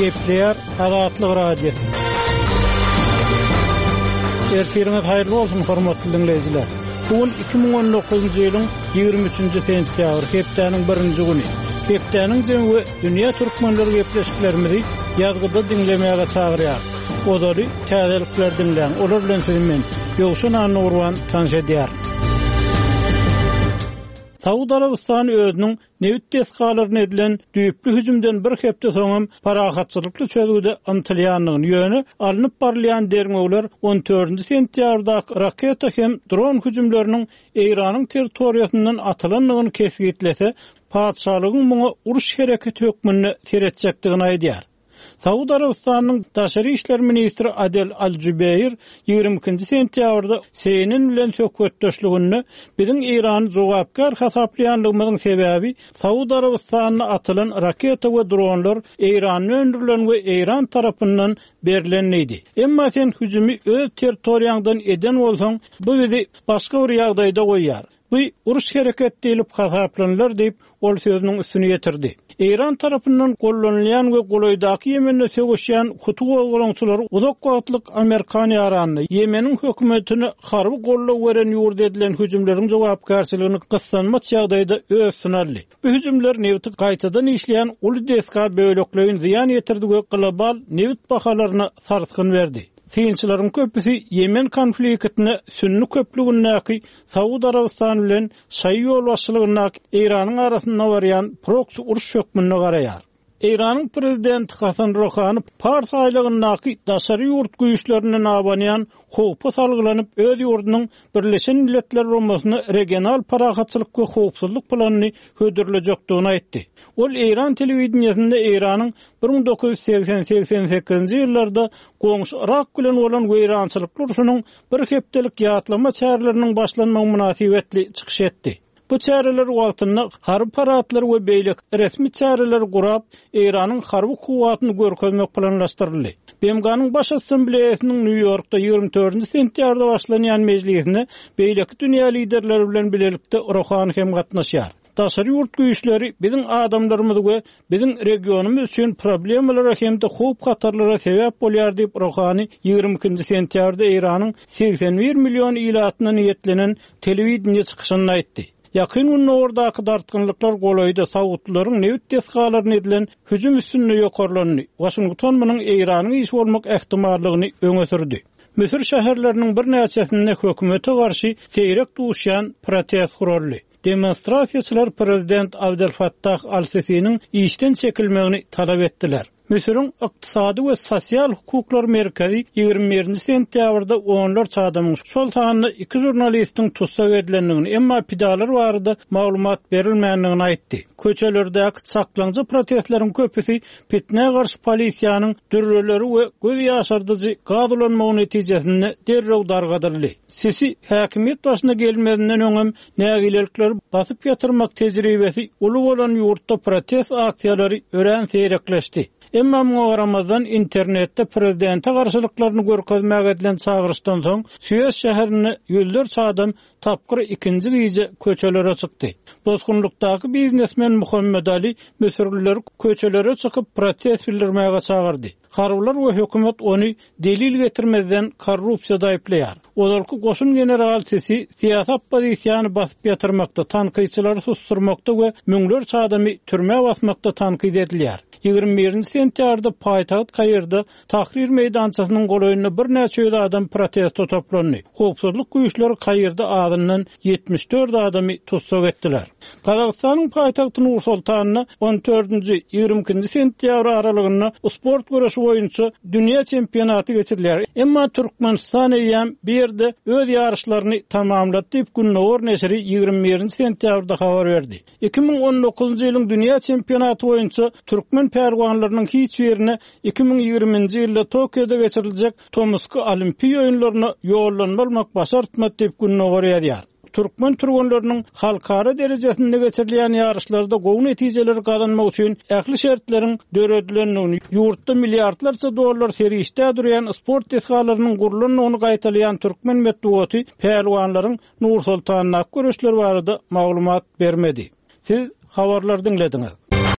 Gepleyer Azatlyk radiosu. Ertiriniz hayırlı olsun hormatly dinleyijiler. Bugün 2019-njy ýylyň 23-nji sentýabr, hepdeniň 1-nji güni. Hepdeniň jemgy dünýä türkmenleri gepleşiklerimizi ýazgyda dinlemäge çagyrýar. Odary täzelikler dinleýän, olar bilen siziň Ýowşan Anurwan tanış edýär. Saudi Arabistany özüniň Newit tesgalaryna edilen düýüplü hüjümden bir hepde soňam parahatçylykly çözgüde yntylýanlygyny ýöne alınıp barlayan derňegler 14-nji sentýabrda raketa hem dron hüjümleriniň Iranyň territoriýasyndan atylanlygyny kesgitlese, padşalygyň muňa uruş hereketi hökmüni seretjekdigini aýdýar. Saudi Arabistanyň Daşary işler ministri Adel Al-Jubeir 22-nji sentýabrda seýinin bilen söhbetdeşligini biziň Irany jogapkar hasaplaýanlygymyzyň sebäbi Saudi Arabistanyna atylan raketa we dronlar Iranyň öndürilen we Iran tarapyndan berilenidi. Emma sen hüjümi öz territoriýaňdan eden bolsaň, bu bizi başga bir ýagdaýda goýýar. Bu uruş hereketi diýilip hasaplanlar diýip ol sözüniň üstüne ýetirdi. Iran tarapyndan gollanýan we golaýdaky Ýemende sögüşýän hutu golgolaňçylar uzak wagtlyk Amerikan ýaranyny Ýemeniň hökümetini harby gollap beren ýurda edilen hüjümleriň jogapkarçylygyny gyssanmaç ýagdaýda öz sunarly. Bu hüjümler Newit gaýtadan işleýän uly deska böwleklerine ziýan ýetirdi we global Newit bahalaryna sartgyn berdi. Fiýinçilaryň köpüsi Ýemen konfliktine sünni köplügündäki Saudi Arabistany bilen şaý ýol başçylygyna Iranyň arasynda barýan proksy uruş hökmüne garaýar. Iranyň prezidenti Hasan Rouhani Pars aýlygyndaky daşary ýurt güýçlerinden abanýan howpa salgylanyp öz ýurdunyň Birleşen Milletler Romasyny regional parahatçylyk we howpsuzlyk planyny hödürlejekdigini aýtdy. Ol Iran telewizionyasynda Iranyň 1980-88-nji ýyllarda goňşy Irak bilen bolan weýrançylyk uruşynyň bir hepdelik ýatlama çärleriniň başlanmagy münasibetli çykyş etdi. Bu çäreler wagtynda harby paraatlar we beýlik resmi çäreler gurap Iranyň harby kuwatyny görkezmek planlaşdyryldy. BMG-nyň baş assambleýasynyň New Yorkda 24-nji sentýarda başlanýan mejlisine beýlik dünýä liderleri bilen bilelikde Rouhani hem gatnaşýar. Daşary ýurt güýçleri biziň adamlarymyz we biziň regionumyz üçin problemlere hemde howp hatarlara sebäp bolýar diýip Rouhani 22-nji sentýarda Iranyň 81 million ilatyna niýetlenen telewizioniýa çykyşynda aýtdy. Yakın ordaky dartgynlyklar golaýdy Saudlaryň Newit tesgalaryna edilen hüjüm üstünlüği ýokarlanyny, Washington munyň Iranyň iş bolmak ähtimallygyny öňe sürdi. Misir şäherleriniň bir näçesinde hökümete garşy seýrek duşýan protest guruldy. Demonstrasiýaçylar prezident Abdel Fattah al-Sisi'niň işden çekilmegini talap etdiler. Misiriň ykdysady we sosial hukuklar merkezi 21-nji sentýabrda onlar çadamyň şol sanyny 2 jurnalistiň tutsak edilendigini, emma pidalar barada maglumat berilmänligini aýtdy. Köçelerdäki çaklanjy protestleriň köpüsi fitne garşy polisiýanyň dürreleri we göz ýaşardyjy gadylanmagy netijesinde derrew dargadyrly. Sisi häkimiýet başyna gelmedinden öňem nägilelikleri basyp ýatyrmak tejribesi uly bolan ýurtda protest aksiýalary ören seýrekleşdi. Emma Ramazan internetde prezidente garşylyklaryny görkezmäge edilen çağırışdan soň Süýez şäherini ýüzlerçe adam tapkyr ikinji gize köçelere çykdy. Bozgunlukdaky biznesmen Muhammed Ali Müsürliler köçelere çykyp protest bildirmäge çağırdy. Harbylar we hökümet ony delil getirmeden korrupsiýada aýplaýar. Olarky goşun general Sisi siýasat pozisiýany basyp ýatyrmakda, tanqyçylary susturmakda we müňlerçe adamy türme basmakda tanqyd edilýär. 21-nji sentýarda paýtagat Kayrda Tahrir meýdançasynyň golaýyna bir näçe ýüz adam protesto toplandy. Howpsuzlyk güýçleri Kayrda adından 74 adamy tutsak etdiler. Kazakstanyň paýtagty Nur-Sultanyna 14-nji-22-nji sentýabr aralygynda sport güreşi boýunça dünýä çempionaty geçirilýär. Emma Türkmenistan ýa bir ýerde öz ýarışlaryny tamamlady diýip Günnowar neşri 21-nji sentýabrda habar berdi. 2019-njy ýylyň dünýä çempionaty boýunça türkmen pärwanlarynyň hiç ýerine 2020-nji ýylda Tokioda geçiriljek Tomsky Olimpiýa oýunlaryna ýollanmak başartmak diýip Günnowar ýazýar. Türkmen türgünlerinin halkara derejesinde geçirilen yarışlarda gowy netijeleri kazanmak üçin ähli şertlerin döredilenini, ýurtda milliardlarça dollar serişde duran sport tesgalarynyň gurulanyny gaýtalayan Türkmen medeniýeti pehliwanlaryň Nur-Sultanyna görüşleri barada maglumat bermedi. Siz habarlar dinlediňiz.